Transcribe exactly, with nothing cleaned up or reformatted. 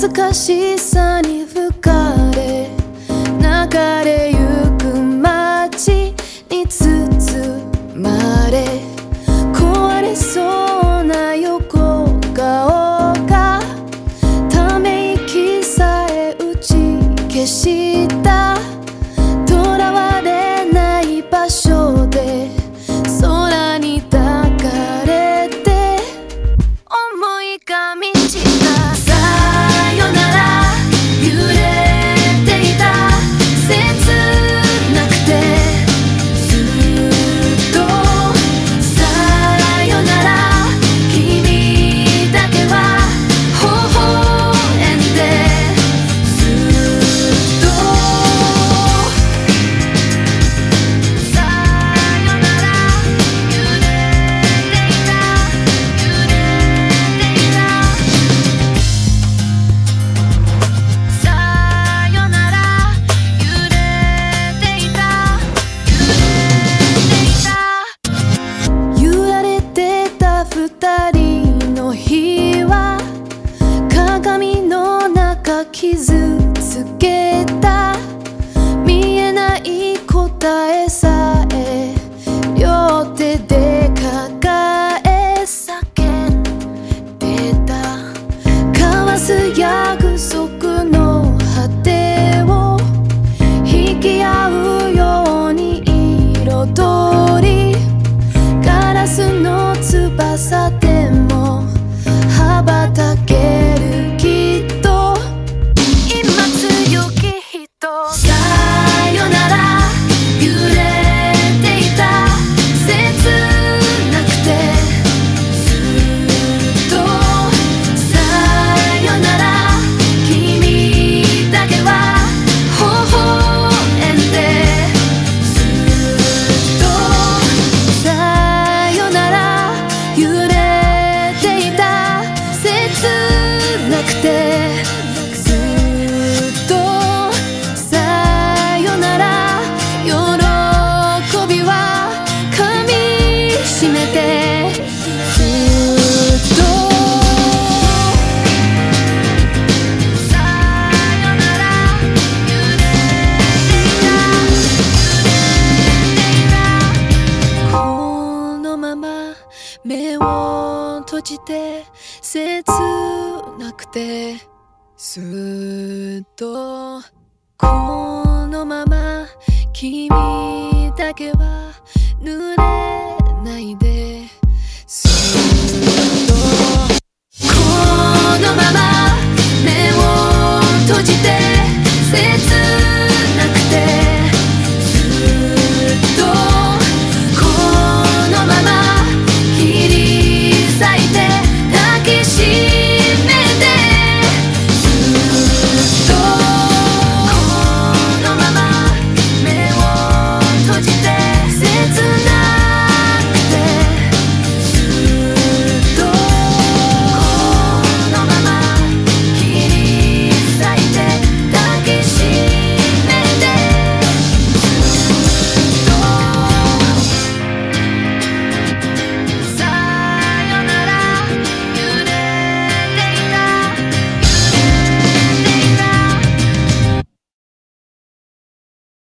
懐かしさに吹かれ流れゆく街に包まれ壊れそうな横顔がため息さえ打ち消した囚われない場所で空に抱かれて思いが満ちたさよなら揺れていた切なくてずっとさよなら君だけは微笑んでずっとさよなら揺れていた揺れていたさよなら揺れていた揺れていた揺られてた二人の日は鏡の中傷つけた見えない答えさえ両手で抱え叫んでた交わす約束の果てを引き合うように彩りガラスの翼でも羽ばたけるきっと今強き人さよなら揺れていた切なくてずっとさよなら君だけは微笑んでずっとさよなら揺れていた切なくてずっとさよなら喜びは噛みしめてずっとさよなら揺れていた揺れていたこのまま目を閉じて切なくてずっとこのまま君だけは濡れないで